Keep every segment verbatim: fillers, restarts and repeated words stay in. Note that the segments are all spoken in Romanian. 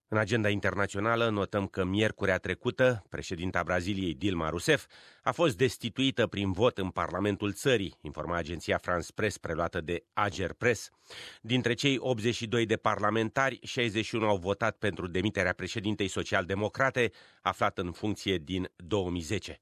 În agenda internațională notăm că miercurea trecută, președinta Braziliei Dilma Rousseff a fost destituită prin vot în Parlamentul țării, informa agenția France Press preluată de Ager Press. Dintre cei optzeci și doi de parlamentari, șaizeci și unu au votat pentru demiterea președintei social-democrate, aflat în funcție din două mii zece.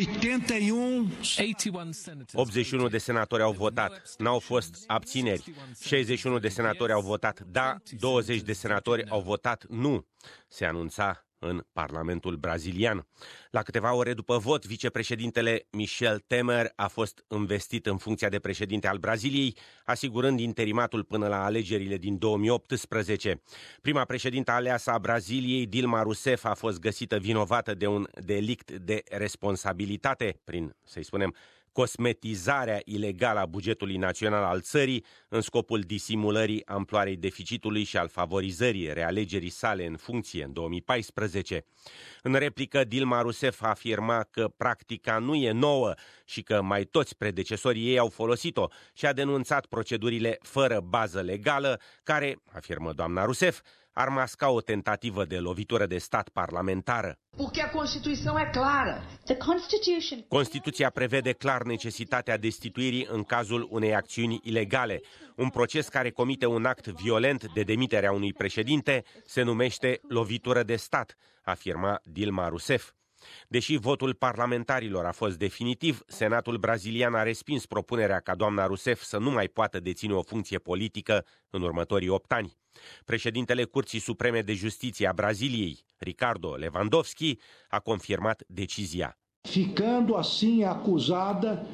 optzeci și unu de senatori au votat, n-au fost abțineri, șaizeci și unu de senatori au votat da, douăzeci de senatori au votat nu, se anunța în Parlamentul brazilian. La câteva ore după vot, vicepreședintele Michel Temer a fost investit în funcția de președinte al Braziliei, asigurând interimatul până la alegerile din două mii optsprezece. Prima președintă aleasă a Braziliei, Dilma Rousseff, a fost găsită vinovată de un delict de responsabilitate prin, să-i spunem, cosmetizarea ilegală a bugetului național al țării în scopul disimulării amploarei deficitului și al favorizării realegerii sale în funcție în două mii paisprezece. În replică, Dilma Rousseff a afirmat că practica nu e nouă și că mai toți predecesorii ei au folosit-o și a denunțat procedurile fără bază legală care, afirmă doamna Rousseff, ar masca o tentativă de lovitură de stat parlamentară. Constituția prevede clar necesitatea destituirii în cazul unei acțiuni ilegale. Un proces care comite un act violent de demitere a unui președinte se numește lovitură de stat, afirma Dilma Rousseff. Deși votul parlamentarilor a fost definitiv, Senatul brazilian a respins propunerea ca doamna Rousseff să nu mai poată deține o funcție politică în următorii opt ani. Președintele Curții Supreme de Justiție a Braziliei, Ricardo Lewandowski, a confirmat decizia. Ficando assim acuzada,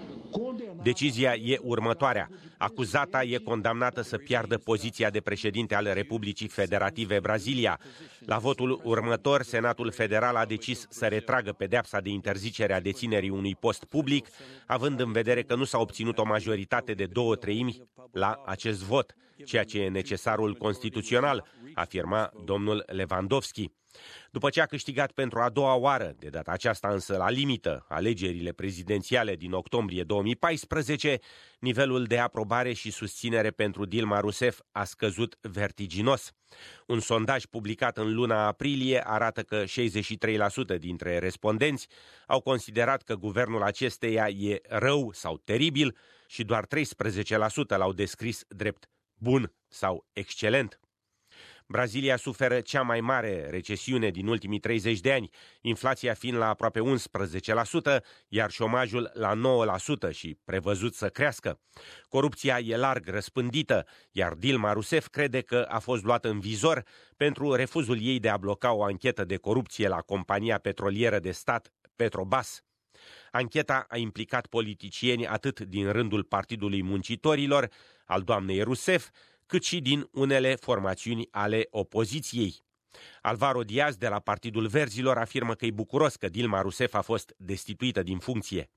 Decizia e următoarea. Acuzata e condamnată să piardă poziția de președinte al Republicii Federative Brazilia. La votul următor, Senatul Federal a decis să retragă pedeapsa de interzicere a deținerii unui post public, având în vedere că nu s-a obținut o majoritate de două treimi la acest vot, ceea ce e necesarul constituțional, afirma domnul Lewandowski. După ce a câștigat pentru a doua oară, de data aceasta însă la limită, alegerile prezidențiale din octombrie două mii paisprezece, nivelul de aprobare și susținere pentru Dilma Rousseff a scăzut vertiginos. Un sondaj publicat în luna aprilie arată că șaizeci și trei la sută dintre respondenți au considerat că guvernul acesteia e rău sau teribil și doar treisprezece la sută l-au descris drept bun sau excelent. Brazilia suferă cea mai mare recesiune din ultimii treizeci de ani, inflația fiind la aproape unsprezece la sută, iar șomajul la nouă la sută și prevăzut să crească. Corupția e larg răspândită, iar Dilma Rousseff crede că a fost luată în vizor pentru refuzul ei de a bloca o anchetă de corupție la compania petrolieră de stat Petrobras. Ancheta a implicat politicieni atât din rândul Partidului Muncitorilor, al doamnei Rousseff, cât și din unele formațiuni ale opoziției. Alvaro Diaz de la Partidul Verzilor afirmă că e bucuros că Dilma Rousseff a fost destituită din funcție.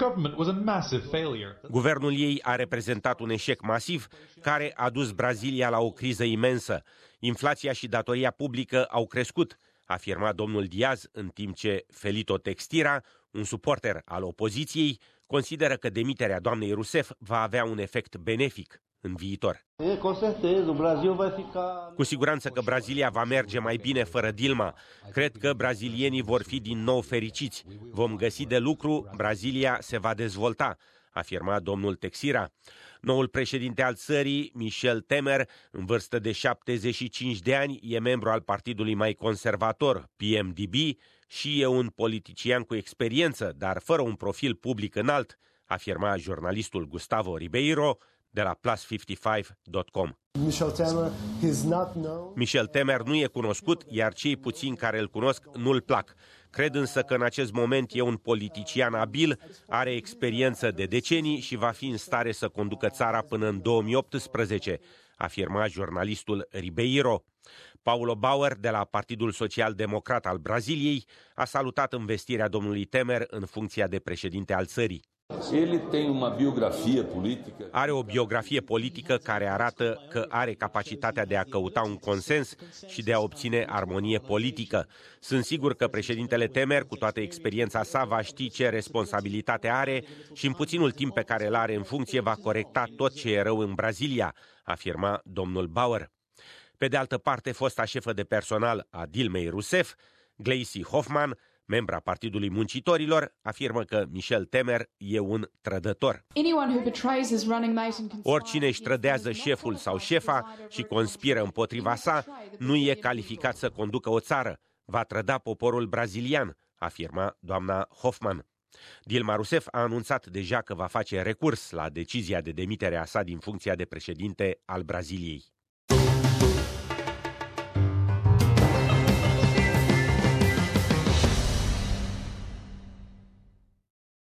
Guvernul ei a reprezentat un eșec masiv care a dus Brazilia la o criză imensă. Inflația și datoria publică au crescut, afirma domnul Diaz, în timp ce Felito Textira, un suporter al opoziției, consideră că demiterea doamnei Rousseff va avea un efect benefic în viitor. Cu siguranță că Brazilia va merge mai bine fără Dilma. Cred că brazilienii vor fi din nou fericiți. Vom găsi de lucru, Brazilia se va dezvolta, afirma domnul Texira. Noul președinte al țării, Michel Temer, în vârstă de șaptezeci și cinci de ani, e membru al partidului mai conservator, P M D B, și e un politician cu experiență, dar fără un profil public înalt, afirma jurnalistul Gustavo Ribeiro de la plus cincizeci și cinci punct com. Michel Temer, he's not known. Michel Temer nu e cunoscut, iar cei puțini care îl cunosc nu-l plac. Cred însă că în acest moment e un politician abil, are experiență de decenii și va fi în stare să conducă țara până în două mii optsprezece, afirma jurnalistul Ribeiro. Paulo Bauer, de la Partidul Social-Democrat al Braziliei, a salutat învestirea domnului Temer în funcția de președinte al țării. Ele tem uma biografie politică. Are o biografie politică care arată că are capacitatea de a căuta un consens și de a obține armonie politică. Sunt sigur că președintele Temer, cu toată experiența sa, va ști ce responsabilitate are și în puținul timp pe care îl are în funcție va corecta tot ce e rău în Brazilia, afirma domnul Bauer. Pe de altă parte, fosta șefă de personal a Dilmei Rousseff, Gleisi Hoffmann, membra Partidului Muncitorilor, afirmă că Michel Temer e un trădător. Oricine își trădează șeful sau șefa și conspiră împotriva sa, nu e calificat să conducă o țară. Va trăda poporul brazilian, afirma doamna Hoffmann. Dilma Rousseff a anunțat deja că va face recurs la decizia de demitere a sa din funcția de președinte al Braziliei.